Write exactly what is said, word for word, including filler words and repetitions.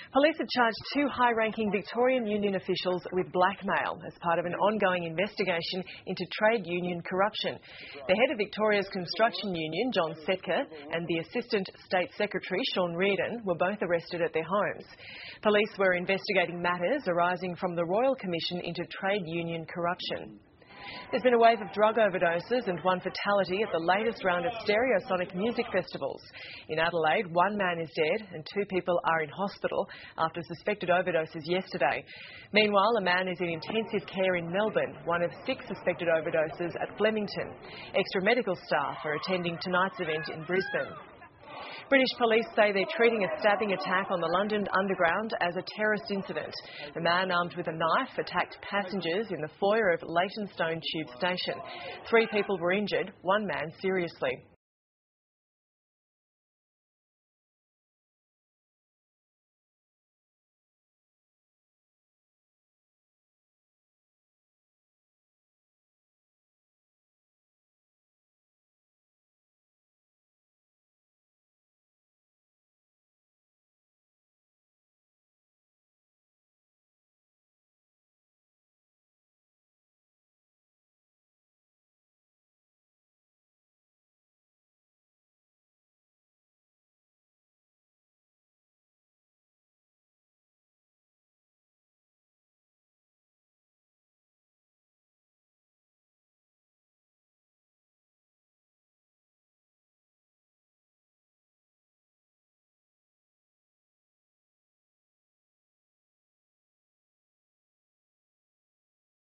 Police have charged two high-ranking Victorian union officials with blackmail as part of an ongoing investigation into trade union corruption. The head of Victoria's construction union, John Setka, and the Assistant State Secretary, Sean Reardon, were both arrested at their homes. Police were investigating matters arising from the Royal Commission into trade union corruption. There's been a wave of drug overdoses and one fatality at the latest round of Stereosonic music festivals. In Adelaide, one man is dead and two people are in hospital after suspected overdoses yesterday. Meanwhile, a man is in intensive care in Melbourne, one of six suspected overdoses at Flemington. Extra medical staff are attending tonight's event in Brisbane. British police say they're treating a stabbing attack on the London Underground as a terrorist incident. A man armed with a knife attacked passengers in the foyer of Leytonstone Tube Station. Three people were injured, one man seriously.